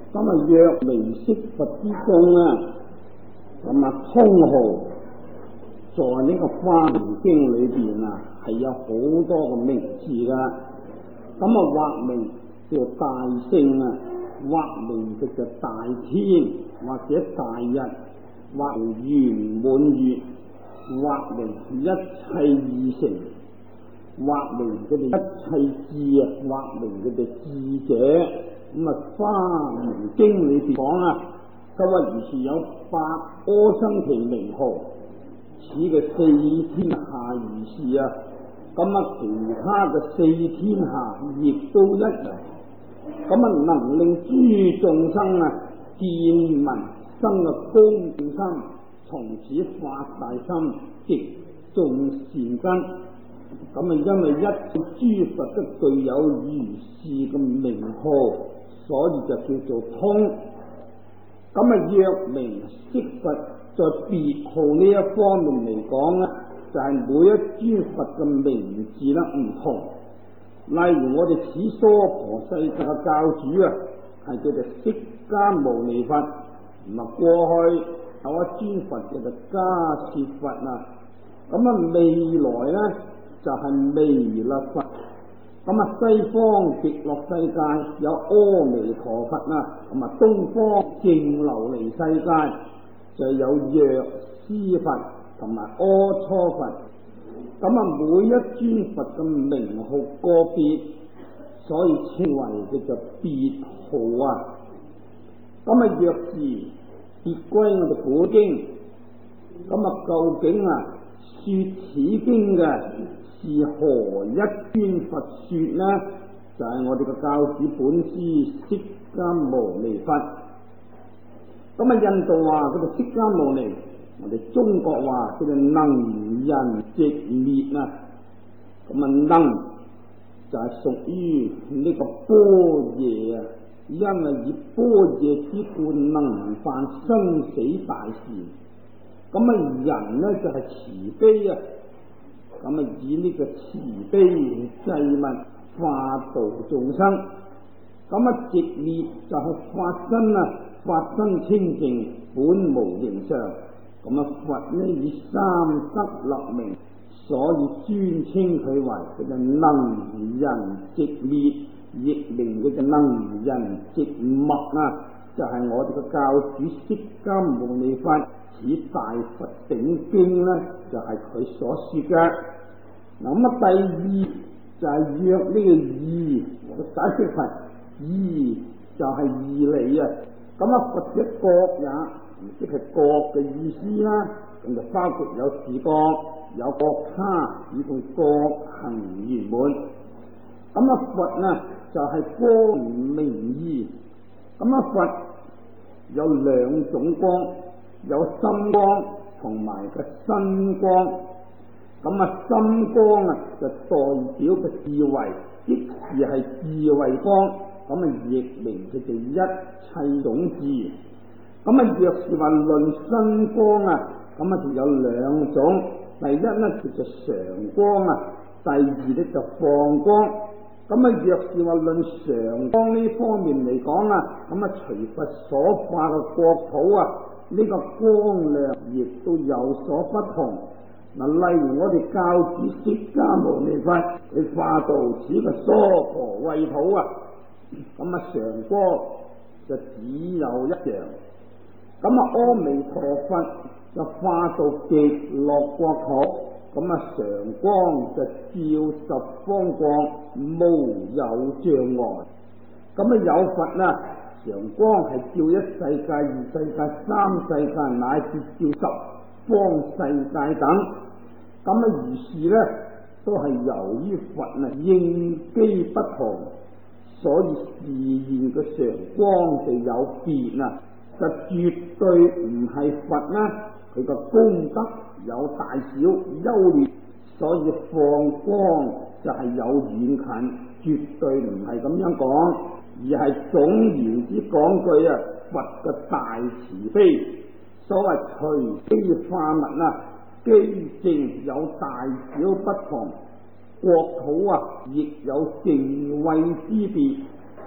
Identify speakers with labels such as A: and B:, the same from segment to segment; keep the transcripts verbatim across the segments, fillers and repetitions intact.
A: 咁啊，藥明釋佛之中啊，咁啊，通號在呢個《華嚴經》裏邊啊，係有好多個名字噶。咁啊，或名叫大聖啊，或名叫做大天，或者大日，或名圓滿月，或名一切義成，或名佢哋一切智啊，或名佢哋智者。咁啊，《華嚴經》裏邊講啊，佢話如是有八阿僧祇名號，此嘅四天下如是啊。咁啊，其他嘅四天下亦都一樣。咁啊，能令諸眾生啊見聞生嘅恭敬心，從此發大心，植種善根。咁啊，因為一諸佛都具有如是嘅名號，所以就叫做通。咁啊，藥明釋佛在別號呢一方面嚟講咧，就係、是、每一諸佛嘅名字咧唔同。例如我哋此娑婆世界嘅教主啊，係叫做釋迦牟尼佛。咁啊，過去有一尊佛叫做迦葉佛啊。咁啊，未來咧就係彌勒佛。咁啊，西方極樂世界有阿彌陀佛啊。咁啊，東方淨琉璃世界就有藥師佛同埋阿閦佛。咁啊，每一尊佛嘅名號個別，所以稱為叫做別號啊。咁啊，若是別歸我哋本經，咁啊，究竟啊說此經嘅是何一尊佛說呢？就係、是、我哋嘅教主本師釋迦牟尼佛。咁啊，印度話佢哋釋迦牟尼，我哋中國話叫做能仁寂滅啊。咁啊，能就係屬於呢個般若啊，因為以般若之故能辦生死大事。咁啊，人呢就係、是、慈悲啊，咁啊以呢個慈悲濟物化度眾生。咁啊，寂滅就係法身啊，法身清淨，本無形相。咁啊，佛呢以三德立名，所以尊稱佢為佢嘅能仁寂滅，亦名佢嘅能仁寂默啊。就係、是、我哋嘅教主釋迦牟尼佛此大佛頂經呢，就係、是、佢所說嘅。嗱，咁啊，第二就係約呢個義，解釋佛義就係義理啊。咁啊，佛嘅覺也，即係覺嘅意思啦。咁就包括有自覺、有覺他，以及覺行圓滿。咁啊，佛呢就係、是、光明義。咁啊，佛有兩種光，有心光同埋個身光。咁啊，心光啊就代表個智慧，即是係智慧光。咁啊，亦名佢哋一切種智。咁啊，若是話論身光啊，咁啊就有兩種。第一咧叫做常光啊，第二咧就放光。咁啊，若是話論常光呢方面嚟講啊，咁啊隨佛所化嘅國土啊，呢、這個光亮亦都有所不同。嗱，例如我哋教主釋迦牟尼佛，佢化度此個娑婆穢土啊，咁啊常光就只有一樣。咁啊，阿彌陀佛就化度極樂國土，咁啊常光就照十方光，無有障礙。咁啊有佛啊，常光係照一世界、二世界、三世界，乃至照十方世界等。咁啊如是咧，都係由於佛啊應機不同，所以示現嘅常光就有別啊。就絕對唔係佛啦，佢個功德有大小優劣，所以放光就係有遠近，絕對唔係咁樣講，而係總言之講句啊，佛嘅大慈悲，所謂隨機化物啊，機正有大小不同，國土啊亦有淨穢之別，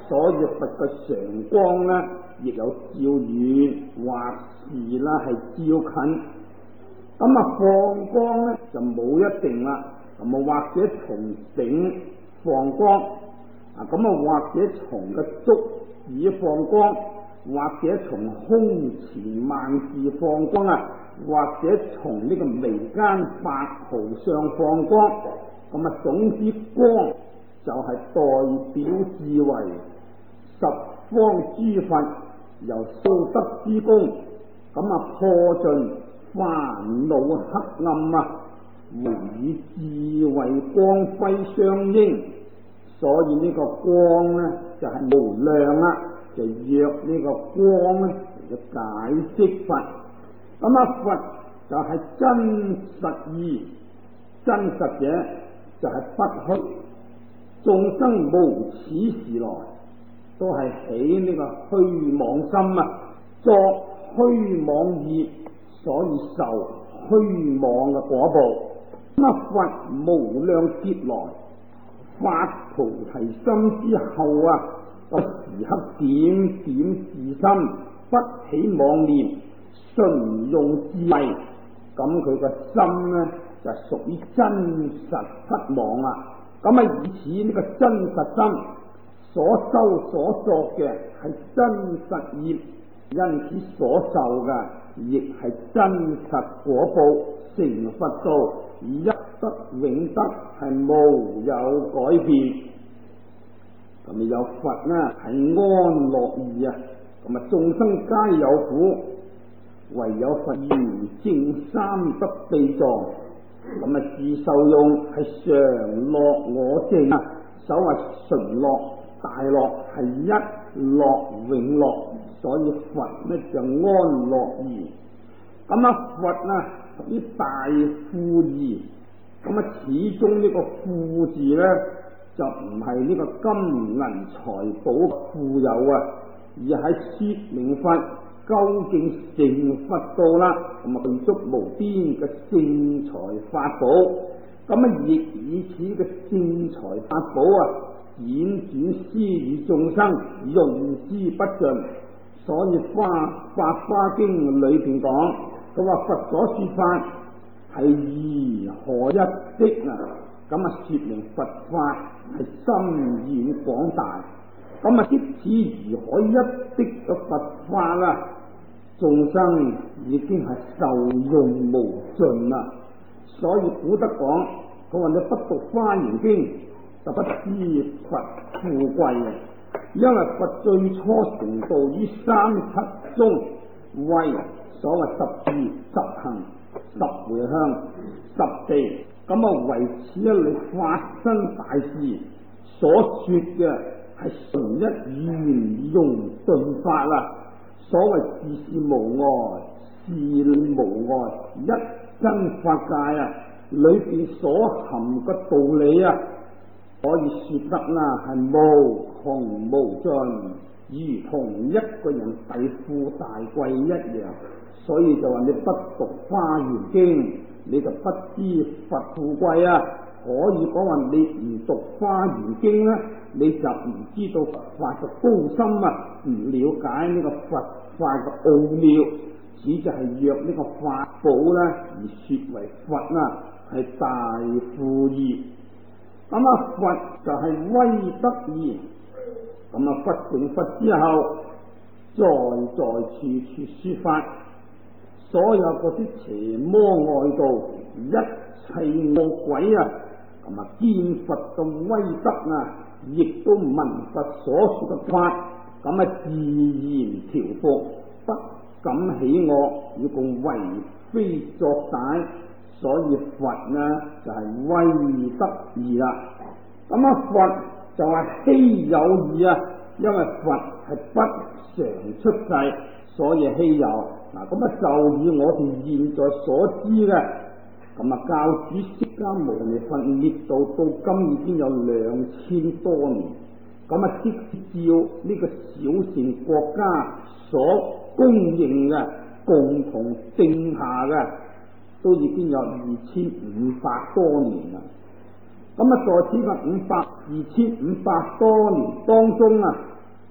A: 所以佛嘅常光呢，亦有照遠或是啦係照近。咁啊放光呢，就冇一定啦，咁啊或者從頂放光，啊咁啊或者從個足趾放光，或者從胸前萬字放光啊，或者從呢個眉間白毫上放光。咁啊總之光就係代表智慧，十方諸佛由修德之功，咁啊破盡煩惱黑暗啊，唯以智慧光輝相應，所以呢個光呢，就係、是、無量啦，就約呢個光呢嚟解釋佛。咁啊佛就係真實義，真實者就係不虛，眾生無始時來都係起呢個虛妄心啊，作虛妄業，所以受虛妄嘅果報。咁啊佛無量劫來發菩提心之後啊，就時刻點點自心，不起妄念，純用智慧。咁佢個心呢，就屬於真實不妄啊。咁啊以此呢個真實心所修所作嘅係真實業，因此所受嘅亦係真實果報，成佛道一得永得，係無有改變。咁啊有佛呢係安樂義啊，咁啊眾生皆有苦，唯有佛圓正三得地藏，咁啊自受用係常樂我淨啊，所謂純樂大樂係一樂永樂，所以佛呢就安樂義。咁啊佛啊屬於大富義，咁啊始終呢個富字呢，就唔係呢個金銀財寶富有啊，而係說明佛究竟成佛道啦，咁啊具足無邊嘅聖財法寶。咁啊亦以此嘅聖財法寶啊，輾轉施與眾生，用之不盡。所以花法華經裏邊講，佢話佛所說法係義可一的啊，咁啊說明佛法係深遠廣大。咁啊即此如可一的嘅佛法啦，眾生已經係受用無盡啦。所以古德講，佢話你不讀華嚴經就不知佛富貴啊！因為佛最初成道於三七中，為所謂十住、十行、十回向、十地，咁啊為此一類發生大事所說嘅係純一圓融頓法啦。所謂自是無礙，自理無礙，一真法界啊，裏邊所含嘅道理啊，可以說得啦係無窮無盡，如同一個人大富大貴一樣。所以就話你不讀華嚴經，你就不知佛富貴啊。可以講話你唔讀華嚴經呢，你就唔知道佛法嘅高深啊，唔了解呢個佛法嘅奧妙，只就係若呢個法寶呢而說為佛啊，係大富義。咁啊佛就係威德義，咁啊佛成佛之後，在在處處說法，所有嗰啲邪魔外道，一切惡鬼啊，咁啊見佛嘅威德啊，亦都聞佛所說嘅法，咁啊自然調伏，不敢起惡，要共為非作歹。所以佛呢就係、是、威德義啦。咁啊佛就係稀有義啊，因為佛係不常出世，所以稀有。嗱咁啊就以我哋現在所知嘅，咁啊教主釋迦牟尼佛滅度到今已經有兩千多年。咁啊即照呢個小乘國家所公認嘅共同定下嘅，都已經有二千五百多年啦。咁啊，在此個五百二千五百多年當中啊，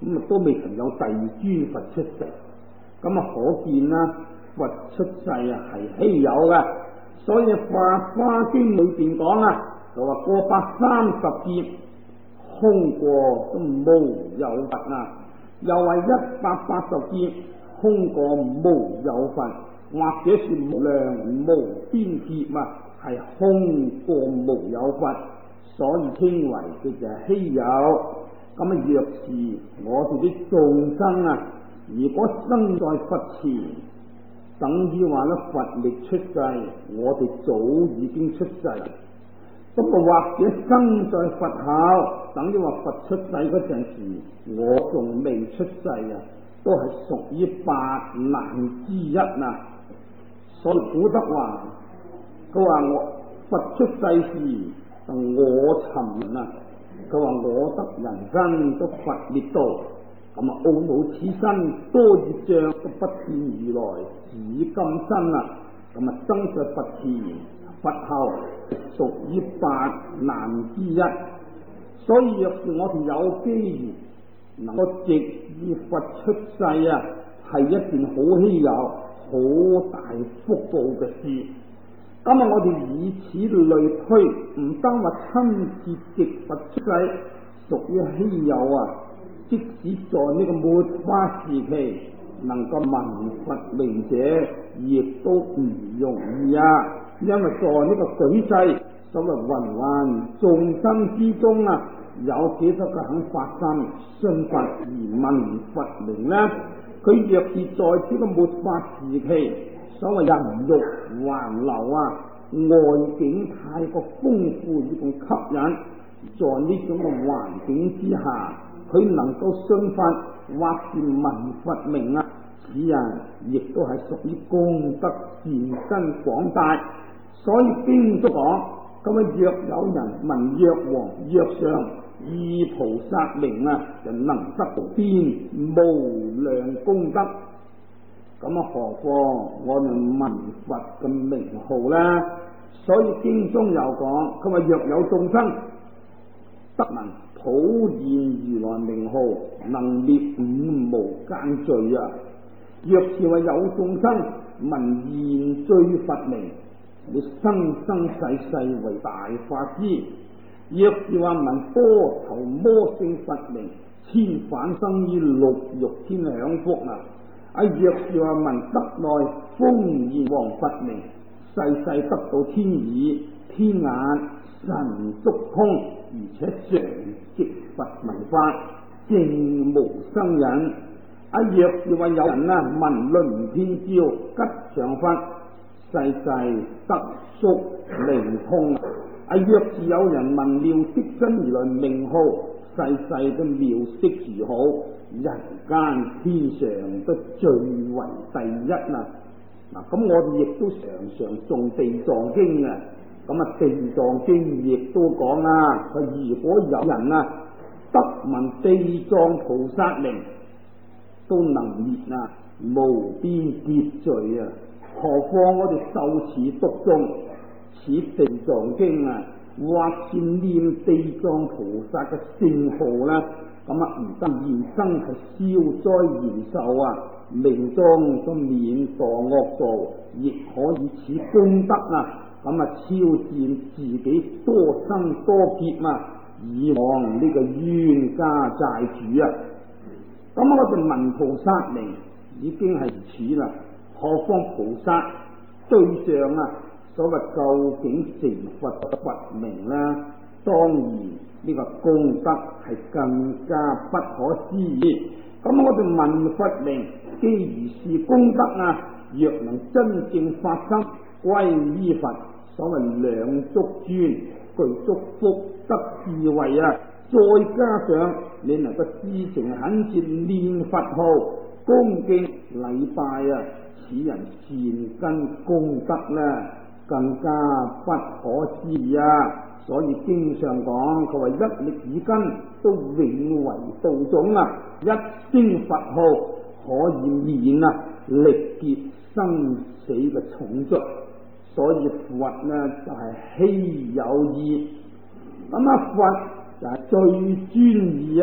A: 咁啊都未曾有第二尊佛出世，咁啊可見啦，佛出世啊係稀有嘅。所以《法華經》裏邊講啊，就話過百三十劫空過都無有佛啊，又話一百八十劫空過無有佛，或者是無量無邊劫啊，係空過無有佛，所以稱為叫做稀有。咁啊，若是我哋啲眾生啊，如果生在佛前，等於話咧佛力出世，我哋早已經出世。不過或者生在佛後，等於話佛出世嗰陣時，我仲未出世啊，都係屬於八難之一啊。所以古德話，佢話我佛出世時，我尋啊，佢話我得人身都佛滅度。咁啊，懊惱此身多業障，都不見如來指今身啊！咁啊，生在佛前佛後，屬於八難之一。所以若是我哋有機緣能夠直遇佛出世啊，係一件好稀有、好大福報嘅事。咁啊，我哋以此類推，唔單話親自直佛出世屬於稀有啊！即使在呢個末法時期，能夠聞佛名者，亦都唔容易啊！因為在呢個舉世，所謂芸芸眾生之中啊，有幾多個肯發心信佛而聞佛名呢？佢若是在呢個末法時期，所謂人欲橫流啊，外境太過豐富而仲吸引，在呢種嘅環境之下，佢能夠信佛或是聞佛名啊，此人亦都係屬於功德善根廣大。所以經都講，咁啊若有人聞藥王、藥上二菩薩名啊，就能得到邊無量功德。咁啊，何況我哋聞佛嘅名號呢？所以經中有講，佢話若有眾生得聞普現如來名號，能滅五無間罪啊！若是話有眾生聞現最佛名，會生生世世為大法師；若是話聞多頭摩星佛名，千返生於六欲天享福啊！啊，若是話聞得內豐現王佛名，世世得到天耳、天眼、神足通，而且常值佛聞法，正無生忍。啊，若是話有人啊聞輪天照吉祥佛，世世得宿靈通。啊，若是有人聞妙色身如來名號，世世都妙色如好，人間天上都最為第一啊！嗱，咁我哋亦都常常誦地藏經啊。咁啊，地藏經亦都講啦，佢如果有人啊得聞地藏菩薩名，都能滅啊無邊劫罪啊！何況我哋受持讀誦此地藏經啊，或是念地藏菩薩嘅聖號啦，咁啊唔得現生係消災延壽啊，命中都免墮惡道，亦可以此功德啊！咁啊，超薦自己多生多劫啊，以往呢個冤家債主啊！咁我哋聞菩薩名已經係如此啦，何況菩薩對象啊？所謂究竟成佛嘅佛名呢？當然呢個功德係更加不可思議。咁我哋聞佛名，既如是功德啊，若能真正發生歸依佛，所謂兩足尊，具足福德智慧啊！再加上你能夠知情懇切念佛號、恭敬禮拜啊，此人善根功德呢，更加不可思議啊！所以經上講，佢話一力耳根都永為道種啊！一聲佛號可以免啊力劫生死嘅重罪。所以佛呢就係、是、稀有義，咁啊佛就係最專義啊，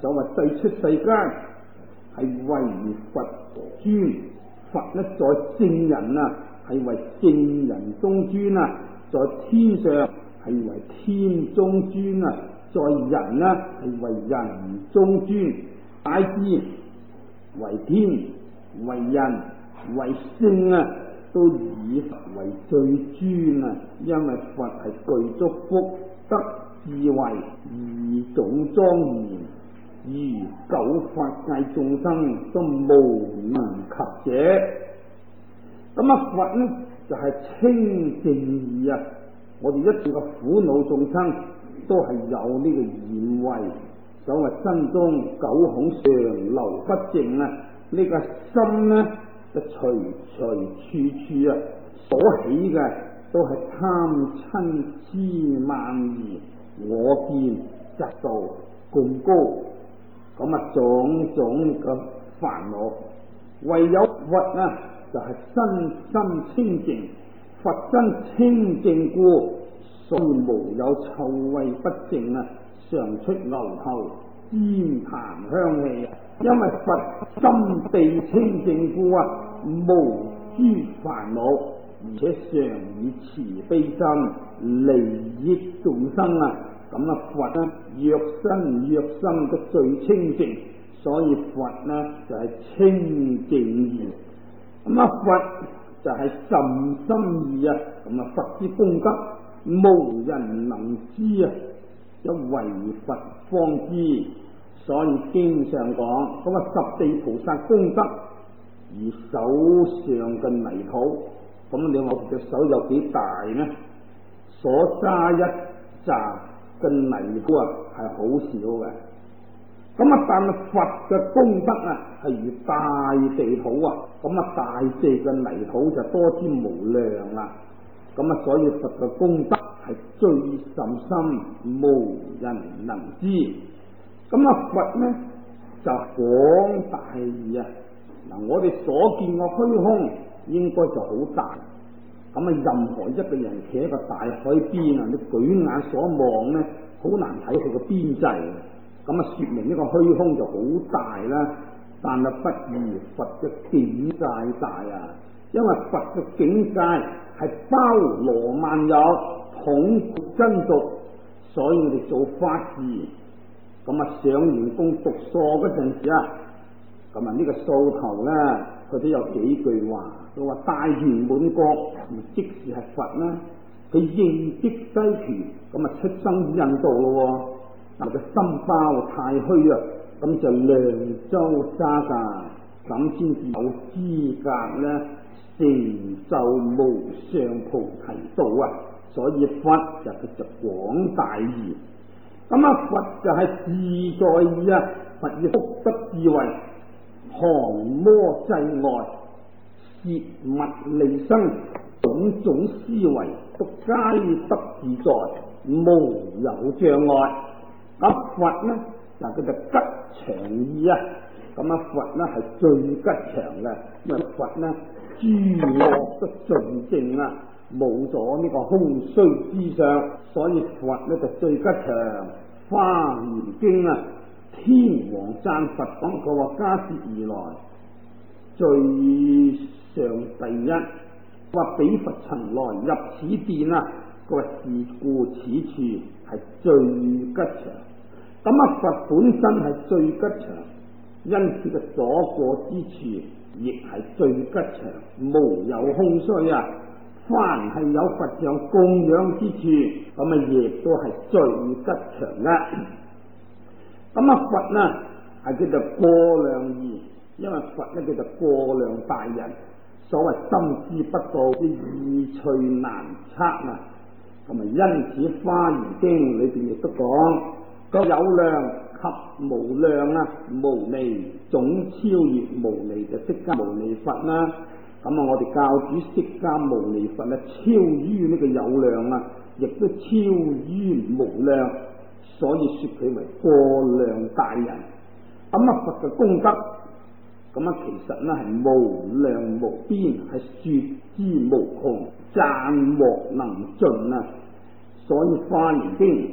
A: 所謂世出世間係為佛尊，佛呢在聖人啊係為聖人中尊啊，在天上係為天中尊啊，在人呢係為人中尊，乃至為天為人為聖啊，都以佛為最尊啊，因為佛係具足福德智慧二種莊嚴，如九法界眾生都無能及者。咁啊，佛呢就係、是、清淨義啊！我哋一切嘅苦惱眾生都係有呢個染慧，所謂身中九孔常流不淨啊！呢、這個心呢就隨隨處處啊所起嘅都係貪嗔痴慢疑我見嫉妒貢高，咁啊種種嘅煩惱，唯有佛啊就係、是、身心清淨，佛身清淨故，所以無有臭味不淨啊，常出牛頭尖檀香氣。因為佛心地清淨故啊，無諸煩惱，而且常以慈悲心利益眾生啊。咁啊，佛呢若身若心都最清淨，所以佛呢就係、是、清淨義。咁啊，佛就係甚深義啊。咁啊，佛之功德無人能知啊，一唯佛方知。所以經常講咁啊，十地菩薩功德而手上嘅泥土，咁你話我隻手有幾大呢？所揸一揸嘅泥土啊，係好少嘅。咁啊，但係佛嘅功德啊，係如大地土啊，咁啊，大地嘅泥土就多之無量啦。咁啊，所以佛嘅功德係最甚深，無人能知。咁啊，佛呢就廣大義啊！嗱，我哋所見嘅虛空應該就好大。咁啊，任何一個人企喺個大海邊啊，你舉眼所望呢，好難睇佢個邊際。咁啊，說明呢個虛空就好大啦。但係不如佛嘅境界大啊！因為佛嘅境界係包羅萬有，統真俗，所以我哋做法事。咁啊，上完功讀疏嗰陣時啊，咁啊呢個數頭咧，佢都有幾句話，佢話大圓滿國，即是係佛啦。佢應即西傳，咁啊出生於印度咯。但係個心包太虛啊，咁就量周沙噶，咁先至有資格咧成就無上菩提道啊。所以佛就叫做廣大義。咁啊，佛就係自在義啊！佛以福德智慧，降魔制外，攝物利生，種種思維都皆得自在，無有障礙。咁佛呢就叫做吉祥義啊！咁啊，佛呢係最吉祥嘅，因為佛呢諸惡都盡淨啊，冇咗呢個空虛之相，所以佛呢就最吉祥。華嚴經啊，天王讚佛講，佢話迦葉如來最上第一，話彼佛曾來入此殿啊，佢話是故此處係最吉祥。咁啊，佛本身係最吉祥，因此嘅所過之處亦係最吉祥，無有空虛啊！凡係有佛像供養之處，咁啊亦都係最吉祥嘅。咁啊，佛呢係叫做過量義，因為佛呢叫做過量大人，所謂心知不道，啲意趣難測啊。咁啊，因此《華嚴經》裏邊亦都講，個有量及無量啊，無離總超越無離就釋迦牟尼佛啦。咁啊，我哋教主釋迦牟尼佛啊，超於呢個有量啊，亦都超於無量，所以說佢為過量大人。咁啊，佛嘅功德，咁啊，其實呢係無量無邊，係說之無窮，讚莫能盡啊！所以《華嚴經》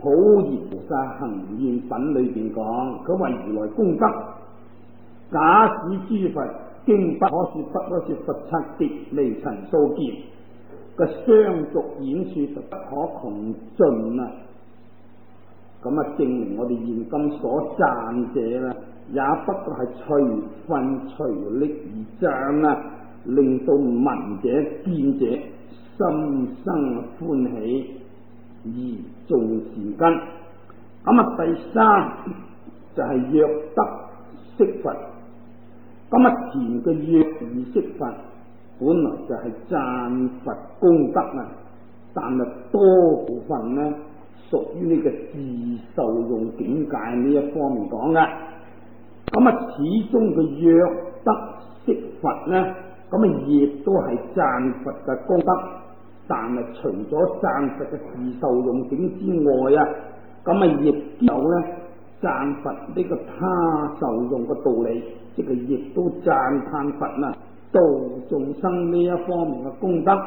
A: 普賢菩薩行願品裏邊講，佢話如來功德，假使諸佛經不可說，不可說，佛剎極微塵數劫，個相續演說就不可窮盡啊！咁啊，證明我哋現今所讚者啦，也不過係隨分隨力而讚啊，令到聞者見者心生歡喜而種善根。咁啊，第三就係若得釋佛。咁啊，前嘅若已釋佛本來就係讚佛功德啊，但係多部分呢屬於呢個自受用境界呢一方面講嘅。咁啊，始終嘅若得釋佛呢，咁啊亦都係讚佛嘅功德，但係除咗讚佛嘅自受用境之外啊，咁啊亦有呢讚佛呢個他受用嘅道理，即係亦都讚歎佛啊度眾生呢一方面嘅功德。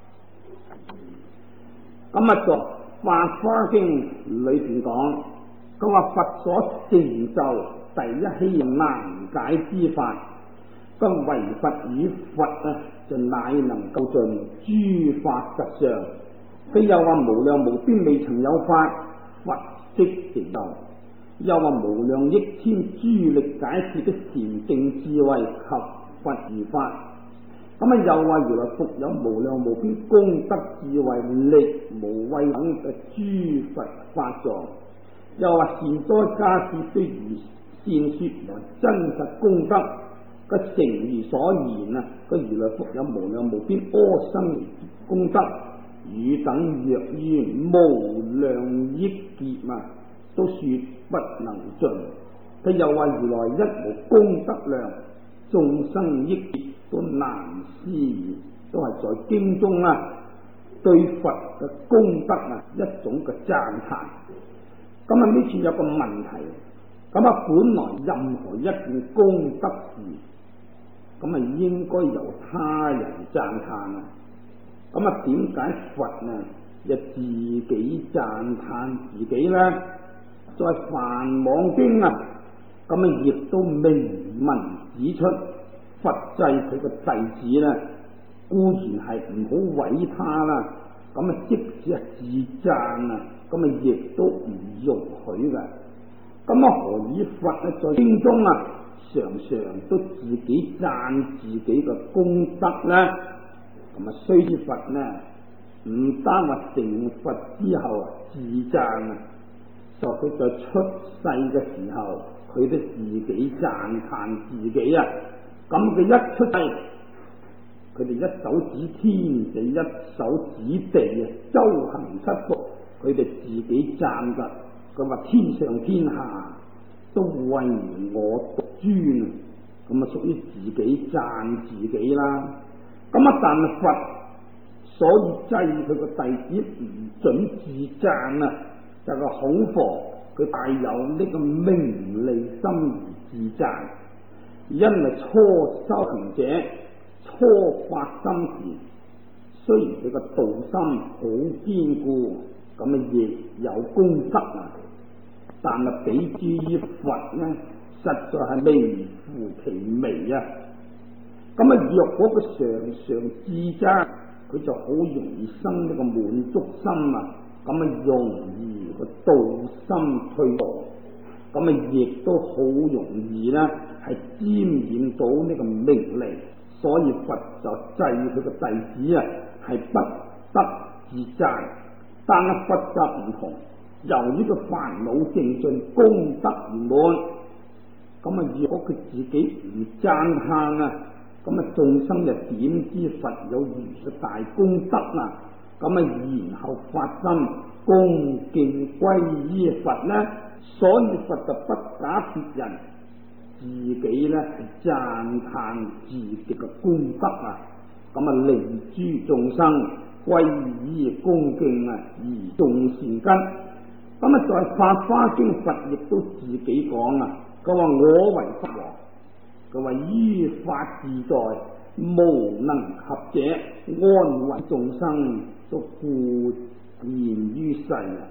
A: 咁啊，作法華經裏邊講，佢話佛所成就第一希難解之法，不唯佛與佛啊，就乃能夠盡諸法實相。佢又話無量無邊未曾有法，佛即成就。又話無量億千諸力解脫的禪定智慧及佛如法。咁啊，又話如來復有無量無邊功德智慧力無畏等嘅諸佛法藏。又話善哉加士雖如善說來真實功德個成如所言啊，個如來復有無量無邊阿僧功德，汝等若於無量億劫啊，都說不能盡。佢又話如來一無功德量，眾生億劫都難思議，都係在經中啊對佛嘅功德啊一種嘅讚歎。咁啊，呢處有個問題，咁啊本來任何一件功德事，咁啊應該由他人讚歎啊。咁啊點解佛啊又自己讚歎自己呢？在《梵網經》啊，咁啊亦都明文指出，佛制佢個弟子呢，固然係唔好毀他啦，咁啊即使係自讚啊，咁啊亦都唔容許嘅。咁啊何以佛咧在經中啊常常都自己讚自己嘅功德呢？咁啊雖知佛呢唔單話成佛之後啊自讚啊，就佢在出世嘅時候，佢都自己讚歎自己啊。咁佢一出世，佢哋一手指天地，一手指地啊，周行七福，佢哋自己讚噶。佢話天上天下都為我獨尊，咁啊屬於自己讚自己啦。咁啊，但係佛所以制佢個弟子唔准自讚啊，就係、是、恐防佢帶有呢個名利心而自讚。因為初修行者初發心時，雖然佢個道心好堅固，咁啊亦有功德啊，但係比之於佛呢，實在係微乎其微啊。咁啊，若果佢常常自讚，佢就好容易生呢個滿足心啊，咁啊容易個道心退步，咁啊亦都好容易啦，係沾染到呢個名利。所以佛就制佢個弟子啊，係不得自讚。但係佛就唔同，由呢個煩惱淨盡，功德圓滿。咁啊，如果佢自己唔讚歎啊，咁啊眾生就點知佛有如嘅大功德啊？咁啊，然後發心恭敬皈依佛呢？所以佛就不假別人，自己呢係讚歎自己嘅功德啊！咁啊，令諸眾生皈依恭敬啊，而種善根。咁啊，在《法華經》佛亦都自己講啊，佢話我為佛王，佢話於法自在，無能及者，安慰眾生，都固現於世啊！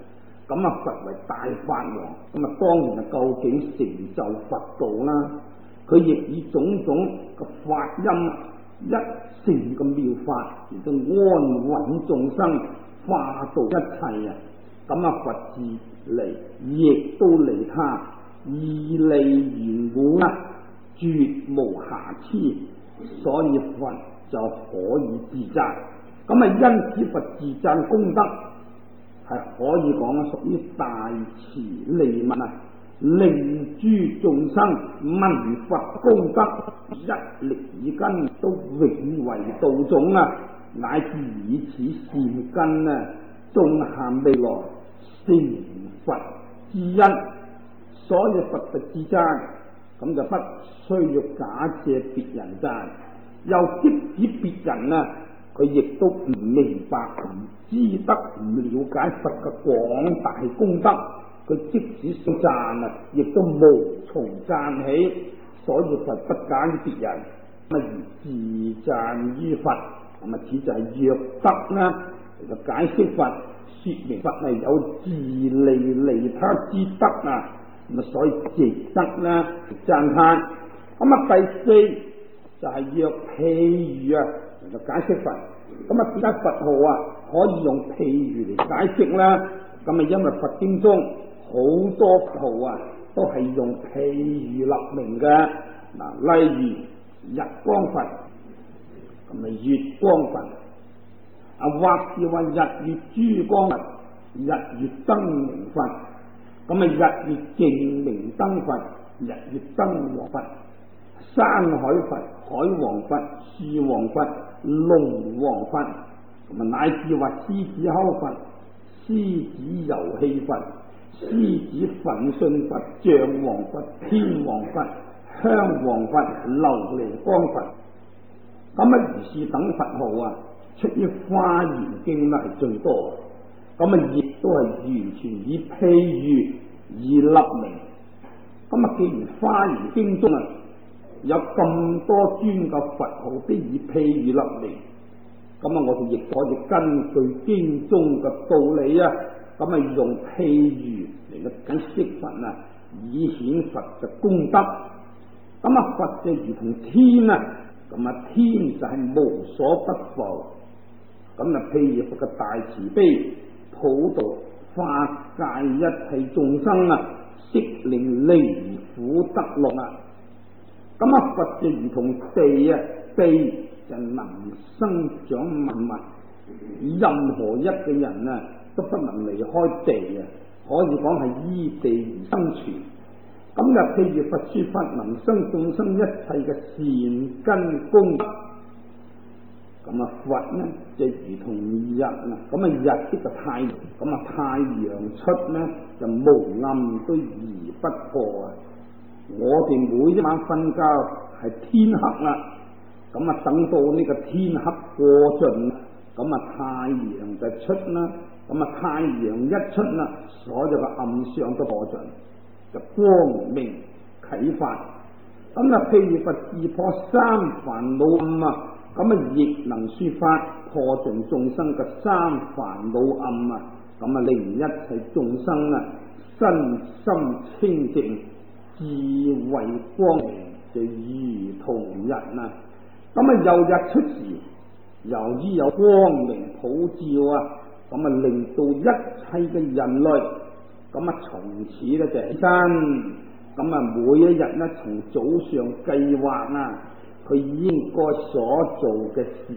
A: 咁啊佛為大法王，咁啊當然係究竟成就佛道啦。佢亦以種種嘅法音一乘嘅妙法，亦都安穩眾生，化度一切啊！咁啊佛自利，亦都利他，義利圓滿啊，絕無瑕疵，所以佛就可以自讚。咁啊因此佛自讚功德係可以講啊屬於大慈利民啊，令諸眾生聞佛功德，一力以根，都永為道種啊，乃至以此善根啊，種下未來成佛之因。所以佛嘅自讚，咁就不需要假借別人讚，又即使別人啊，佢亦都唔明白、唔知得、唔了解佛嘅廣大功德，佢即使想讚啊，亦都無從讚起。所以佛不假於別人，咁而自讚於佛，咁啊此就係若得啦，嚟到解釋佛，說明佛係有自利利他之德啊，咁啊所以值得啦讚歎。咁啊第四就係若譬喻啊，嚟到解釋佛。咁啊點解佛號啊可以用譬喻嚟解釋啦？咁啊因為佛經中好多佛號啊都係用譬喻立名嘅。嗱，例如日光佛，咁啊月光佛，啊或是話日月珠光佛、日月燈明佛，咁啊日月淨明燈佛、日月燈王佛、山海佛、海王佛、樹王佛、龍王佛，咁啊乃至話獅子吼佛、獅子遊戲佛、獅子奮迅佛、象王佛、天王佛、香王佛、琉璃光佛。咁啊如是等佛號啊，出於《華嚴經》咧係最多，咁啊亦都係完全以譬喻而立名。咁啊既然《華嚴經》中啊有咁多專教佛號都以譬喻立名，咁啊我哋亦可以根據經中嘅道理啊，咁啊用譬喻嚟到解釋佛啊，以顯佛嘅功德。咁啊佛就如同天啊，咁啊天就係無所不覆，咁啊譬如佛嘅大慈悲普度法界一切眾生啊，悉令離苦得樂啊。咁啊佛就如同地啊，地就能生長萬物，任何一個人啊都不能離開地啊，可以講係依地而生存。咁就譬如佛說法能生眾生一切嘅善根功德，咁啊佛呢就如同日啊，咁啊日即係太陽，咁啊太陽出呢就無暗都移不過啊。我哋每一晚瞓覺係天黑啦，咁啊等到呢個天黑過盡，咁啊太陽就出啦，咁啊太陽一出啦，所有嘅暗相都過盡，就光明啟發。咁啊譬如佛自破三煩惱暗啊，咁啊亦能說法破盡眾生嘅三煩惱暗啊，咁啊令一切眾生啊身心清淨，智慧光明就如同日啊。咁啊又日出時，由於有光明普照啊，咁啊令到一切嘅人類，咁啊從此咧就起身，咁啊每一日咧從早上計劃啊佢應該所做嘅事。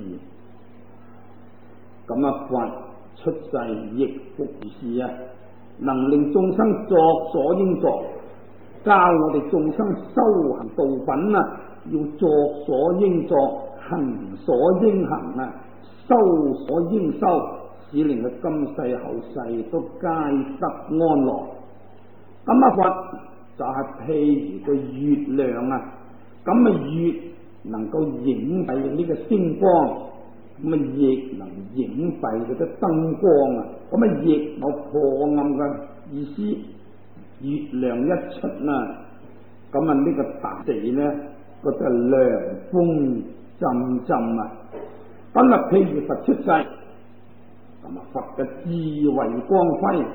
A: 咁啊佛出世亦復如是啊，能令眾生作所應作，教我哋眾生修行道品啊，要作所應作，行所應行啊，修所應修，使令佢今世後世都皆得安樂。咁啊佛就係譬如個月亮啊，咁啊月能夠影蔽呢個星光，咁啊亦能影蔽佢嘅燈光啊，咁啊亦有破暗嘅意思。月亮一出啊，咁啊呢個大地呢，覺得涼風陣陣啊。咁啊譬如佛出世，咁啊佛嘅智慧光輝，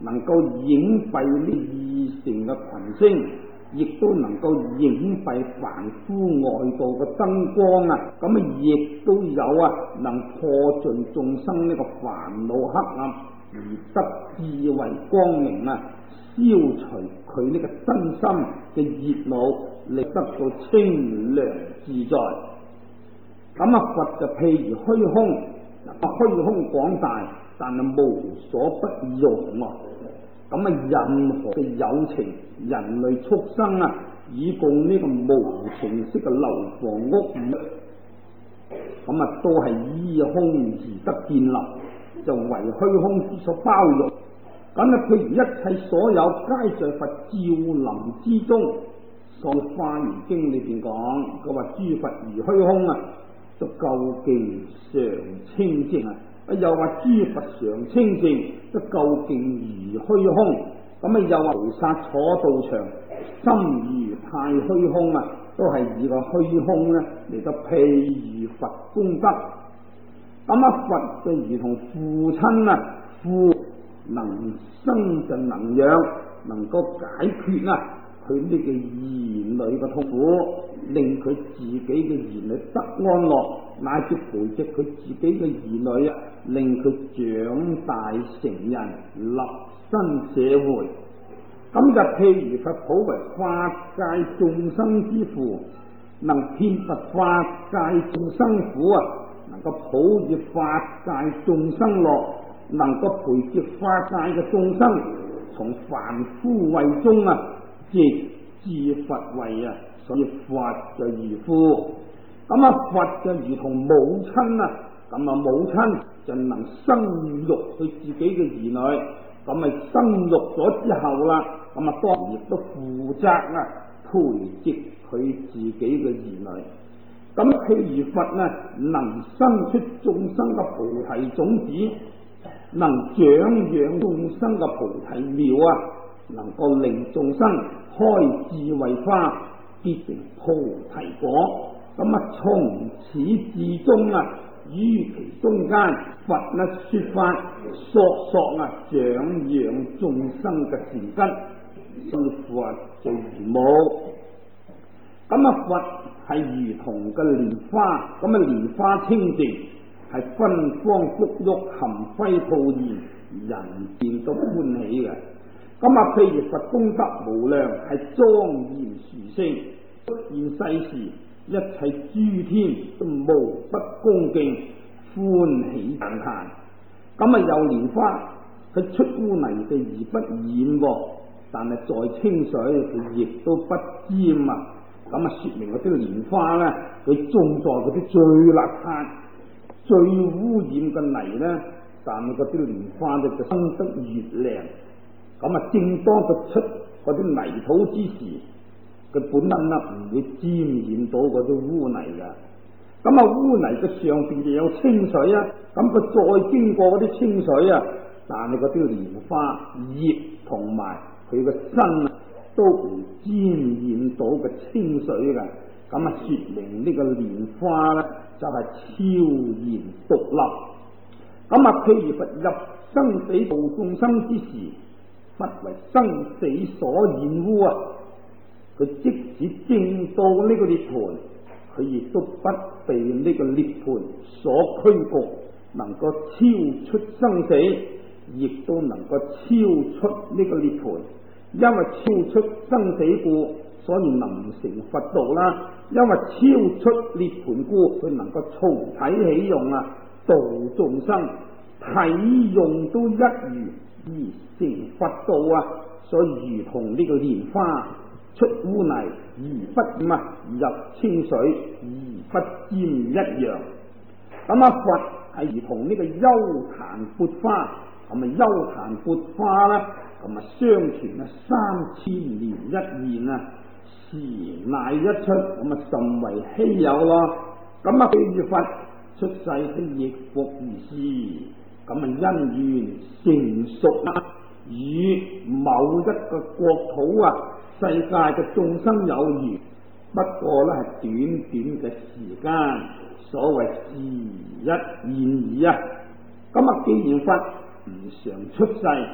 A: 能夠影蔽呢異性嘅群星，亦都能夠影蔽凡夫外道嘅燈光啊！咁啊，亦都有啊，能破盡眾生呢個煩惱黑暗，而得智慧光明啊，消除佢呢個身心嘅熱惱，嚟得到清涼自在。咁啊，佛就譬如虛空，嗱，虛空廣大，但係無所不容啊！咁啊，任何嘅有情人類畜生啊，以供呢個無情式嘅樓房屋宇，咁啊，都係依空而得建立，就為虛空之所包容。咁啊，譬如一切所有皆在佛照臨之中。所以《華嚴經》裏邊講，佢話諸佛如虛空啊，就究竟常清淨啊。又話諸佛常清淨，都究竟如虛空。咁啊，又話菩薩坐道場，心如太虛空啊，都係以個虛空咧嚟到譬喻佛功德。咁啊，佛就如同父親啊，父能生就能養，能夠解決啊佢呢個兒女嘅痛苦，令佢自己嘅兒女得安樂，乃至培植佢自己嘅兒女啊，令佢長大成人，立身社會。咁就譬如佛普為法界眾生之父，能遍拔法界眾生苦啊，能夠普以法界眾生樂，能夠培植法界嘅眾生，從凡夫位中啊，直至佛位啊，所以佛就如父。咁啊，佛就如同母親啊，咁啊，母親就能生育佢自己嘅兒女，咁咪生育咗之後啦，咁啊，當然亦都負責啊培植佢自己嘅兒女。咁譬如佛呢，能生出眾生嘅菩提種子，能長養眾生嘅菩提苗啊，能夠令眾生開智慧花，結成菩提果。咁啊，從始至終啊，於其中間，佛呢說法，索索啊長養眾生嘅善根，所以佛就如母。咁啊，佛係如同嘅蓮花，咁啊，蓮花清淨，係芬芳馥郁，含輝吐現，人見都歡喜嘅。咁啊，譬如佛功德無量，係莊嚴殊勝，出現世時，一切諸天都無不恭敬歡喜讚歎。咁啊，有蓮花佢出污泥地而不染，但係在清水佢亦都不沾啊。咁啊，說明嗰啲蓮花咧，佢種在嗰啲最邋遢、最污染嘅泥咧，但係嗰啲蓮花咧就生得越靚。咁啊，正當佢出嗰啲泥土之時，佢本身啦唔會沾染到嗰啲污泥噶。咁啊，污泥嘅上邊就有清水啊，咁佢再經過嗰啲清水啊，但係嗰啲蓮花葉同埋佢個身啊，都唔沾染到嘅清水噶。咁啊，說明呢個蓮花咧就係超然獨立。咁啊，譬如佛入生死度眾生之時，不為生死所染污啊！佢即使證到呢個涅槃，佢亦都不被呢個涅槃所驅局，能夠超出生死，亦都能夠超出呢個涅槃。因為超出生死故，所以能成佛道啦。因為超出涅槃故，佢能夠從體起用啊，度眾生，體用都一如。而成佛道啊，所以如同呢個蓮花出污泥而不染啊，入清水而不沾一樣。咁啊，佛係如同呢個幽檀鉢花，咁啊幽檀鉢花啦，咁啊相傳啊三千年一現啊，時乃一出，咁啊甚為稀有咯。咁啊，譬如佛出世喺亦復如是。咁啊，因緣成熟啊，與某一個國土啊、世界嘅眾生有緣，不過咧係短短嘅時間，所謂時一現耳啊。咁啊，既然佛唔常出世，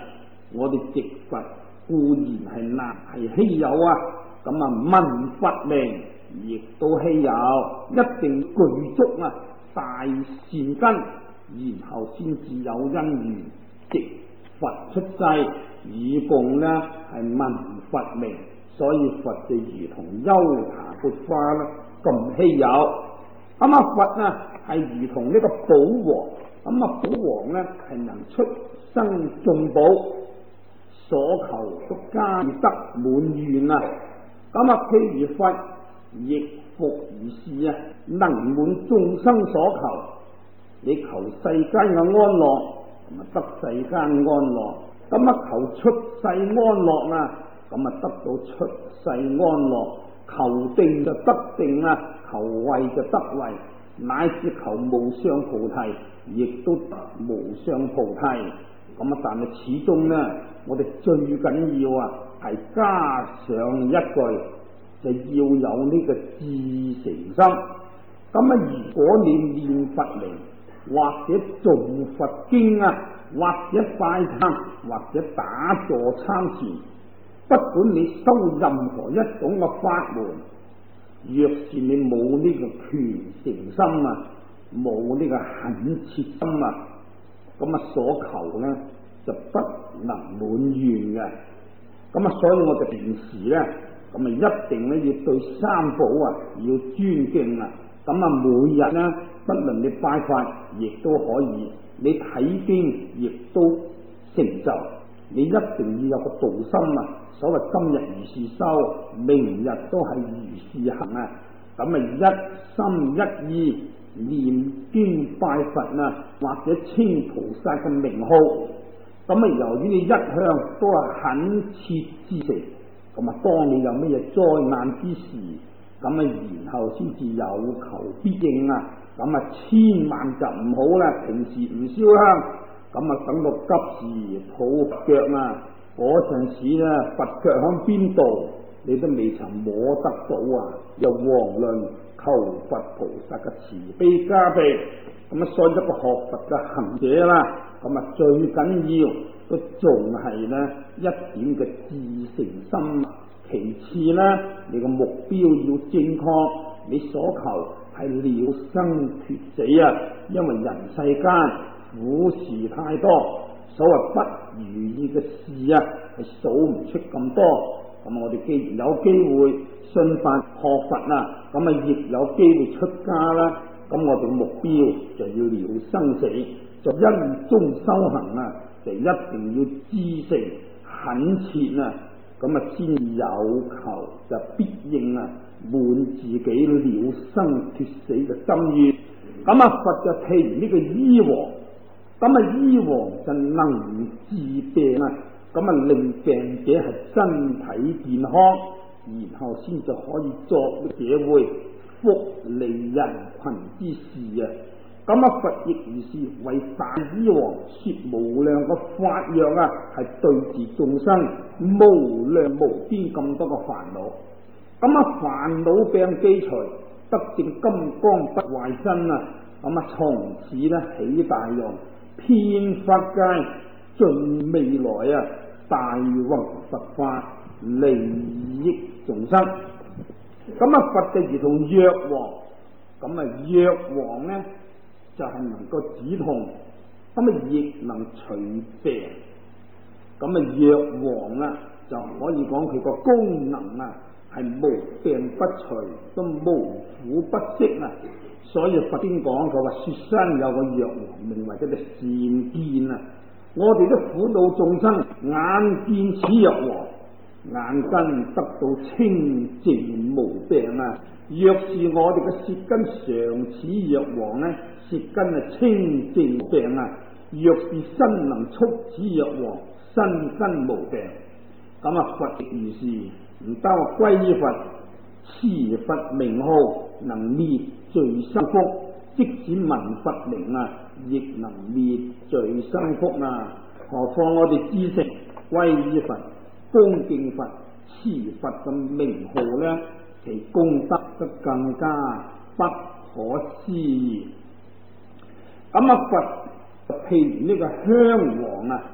A: 我哋植佛固然係難係稀有啊，咁啊聞佛名亦都稀有，一定具足啊大善根，然後先至有因緣植佛出世，以供呢係聞佛名，所以佛就如同優茶缽花啦，咁稀有。咁啊佛啊係如同呢個寶王，咁啊寶王呢係能出生眾寶，所求都皆得滿願啊。咁啊譬如佛亦復如是啊，能滿眾生所求。你求世間嘅安樂，咁啊得世間安樂；咁啊求出世安樂啊，咁啊得到出世安樂；求定就得定啊，求位就得位，乃至求無上菩提，亦都得無上菩提。咁啊，但係始終呢，我哋最緊要啊，係加上一句，就要有呢個至誠心。咁啊，如果你念佛名，或者誦佛經啊，或者拜懺，或者打坐參禪，不管你修任何一種嘅法門，若是你冇呢個虔誠心啊，冇呢個懇切心啊，咁啊所求呢就不能滿願嘅。咁啊，所以我哋平時呢，咁啊一定咧要對三寶啊要尊敬啊。咁啊，每日呢，不論你拜佛，亦都可以；你睇經，亦都成就。你一定要有個道心啊！所謂今日如是修，明日都係如是行啊！咁啊，一心一意念經拜佛啊，或者稱菩薩嘅名號。咁啊，由於你一向都係懇切之誠，咁啊，當你有乜嘢災難之時，咁啊，然後先至有求必應啊！咁啊，千萬就唔好啦，平時唔燒香，咁啊，等到急時抱腳啊，嗰陣時咧，佛腳響邊度，你都未曾摸得到啊！又遑論求佛菩薩嘅慈悲加被，咁啊，所以一個學佛嘅行者啦，咁啊，最緊要都仲係咧一點嘅至誠心。其次呢，你個目標要正確，你所求係了生脫死啊！因為人世間苦事太多，所謂不如意嘅事啊，係數唔出咁多。咁我哋既然有機會信佛學佛啊，咁啊亦有機會出家啦。咁我哋嘅目標就要了生死，就因中修行啊，就一定要知誠懇切啊！咁啊，先有求就必應啊，滿自己了生脫死嘅心願。咁啊，佛就譬如呢個醫王，咁啊醫王就能治病啊，咁啊令病者係身體健康，然後先就可以作社會福利人群之事啊。咁啊，佛亦如是為大醫王說無量嘅法藥啊，係對治眾生無量無邊咁多嘅煩惱。咁啊，煩惱病既除，得證金剛不壞身啊！咁啊，從此咧起大用，遍法界盡未來啊，大弘佛法，利益眾生。咁啊，佛就如同藥王，咁啊藥王咧，就係能夠止痛，咁啊亦能除病，咁啊藥王啊就可以講佢個功能啊係無病不除，都無苦不息啊。所以佛經講佢話雪山有個藥王，名為叫做善見啊。我哋啲苦惱眾生眼見此藥王，眼根得到清淨無病啊。若是我哋嘅舌根常似藥王呢，舌根啊清淨無病啊。若是身能觸此藥王，身身無病。咁啊，佛亦如是，唔單話歸依佛，持佛名號，能滅罪生福。即使聞佛名啊，亦能滅罪生福啊。何況我哋知識歸依佛、恭敬佛、持佛嘅名號呢，其功德則更加不可思議。咁啊，佛譬如呢個香王啊，咁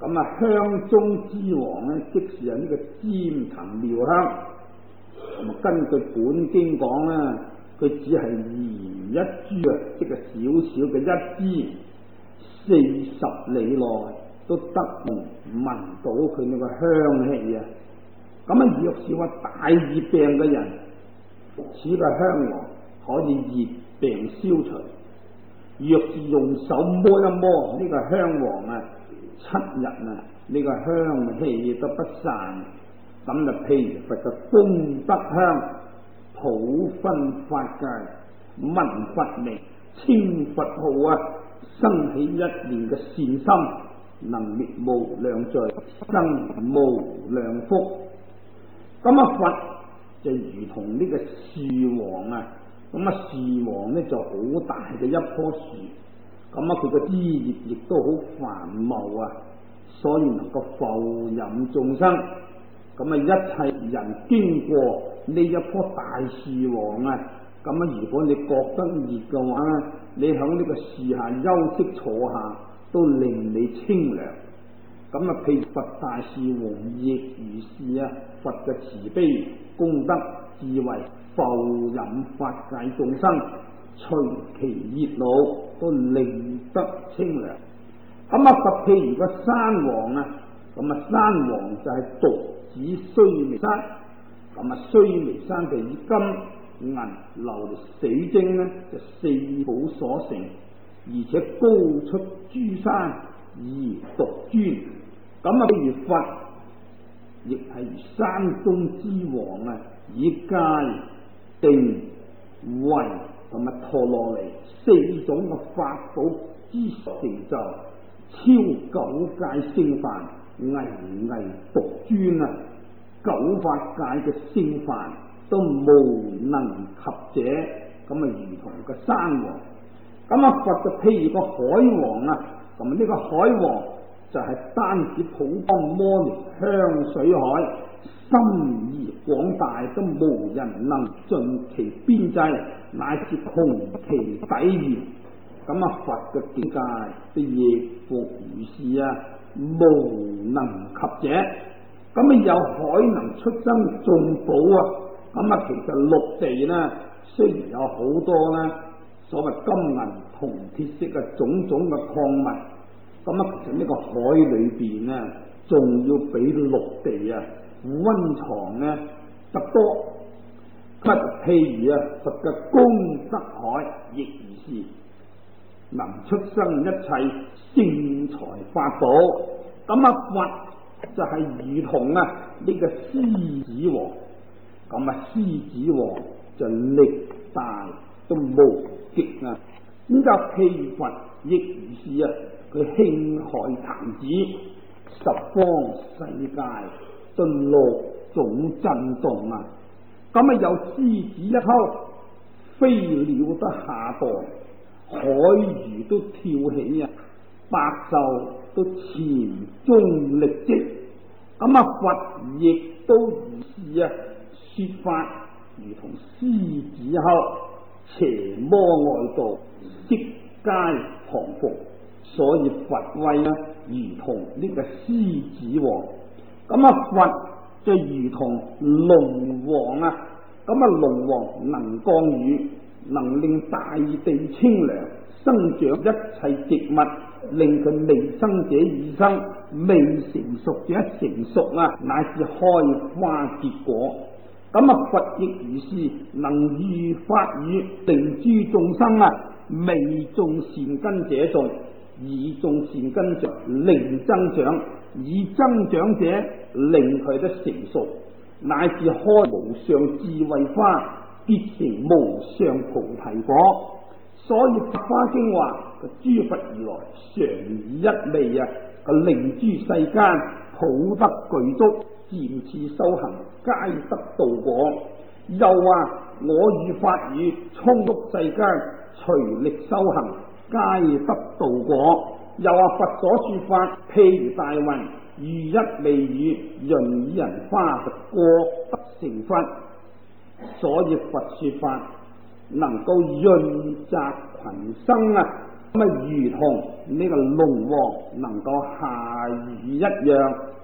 A: 咁啊，香中之王咧，即是係呢個尖藤妙香。咁啊，根據本經講咧，佢只係燃一株啊，即係少少嘅一支，四十里內都得聞到佢呢個香氣啊！咁啊，若是話大熱病嘅人，此個香王可以熱病消除；若是用手摸一摸呢個香王啊，七日啊，呢個香氣都不散。咁就譬如佛嘅功德香，普分法界，聞佛名，稱佛號啊，生起一念嘅善心，能滅無量罪，生無量福。咁啊，佛就如同呢個樹王啊，咁啊樹王呢就好大嘅一棵樹，咁啊佢嘅枝葉亦都好繁茂啊，所以能夠浮飲眾生。咁啊，一切人經過呢一棵大樹王啊，咁啊，如果你覺得熱嘅話，你喺呢個樹下休息坐下，都令你清涼。咁啊，譬如佛大樹王亦如是啊，佛嘅慈悲功德智慧，浮飲法界眾生，隨其熱惱都令得清涼。咁啊，佛譬如個山王啊，咁啊山王就係獨指須彌山，咁啊須彌山就以金銀琉水晶呢，就四寶所成，而且高出諸山而獨尊。咁啊，譬如佛亦係如山中之王啊，以戒定慧同埋陀羅尼四種嘅法寶之成就，超九界聖梵，巍巍獨尊啊！九法界嘅聖梵都無能及者，咁啊如同個山王。咁啊佛就譬如個海王啊，咁啊呢個海王就係單指普光摩尼香水海，深而廣大，都無人能盡其邊際，乃至窮其底源。咁啊佛嘅境界都亦復如是啊，無能及者。咁啊有海能出生眾寶啊，咁啊其實陸地呢，雖然有好多呢所謂金銀銅鐵色嘅種種嘅礦物，咁啊其實呢個海裏邊呢，仲要比陸地啊溫床呢得多。咁譬如啊佛嘅功德海亦如是，能出生一切聖財法寶。咁啊佛就係如同啊呢個獅子王，咁啊獅子王就力大都無極啊。咁就譬如佛亦如是啊，佢興海彈指，十方世界都六種震動啊。咁啊有獅子一吼，飛鳥都下墮，海魚都跳起啊，百獸都潛中力擊。咁啊佛亦都如是啊，說法如同獅子吼，邪魔外道悉皆降伏。所以佛威啊如同呢個獅子王。咁啊佛就如同龍王啊，咁啊龍王能降雨，能令大地清涼，生長一切植物，令佢未生者已生，未成熟者成熟啊，乃至開花結果。咁啊佛亦如是，能喻法語，令諸眾生啊未種善根者種，已種善根者令增長，已增長者令佢得成熟，乃至開無上智慧花，結成無上菩提果。所以《法華經》話：諸佛如來常以一味啊，令諸世間普得具足，漸次修行皆得道果。又話：我與法語充足世間，隨力修行皆得道果。又話佛所說法，譬如大雲，如一味雨，潤以人花，過得成佛。所以佛說法能夠潤澤群生啊， 咁啊，如同呢個龍王能夠下雨一樣。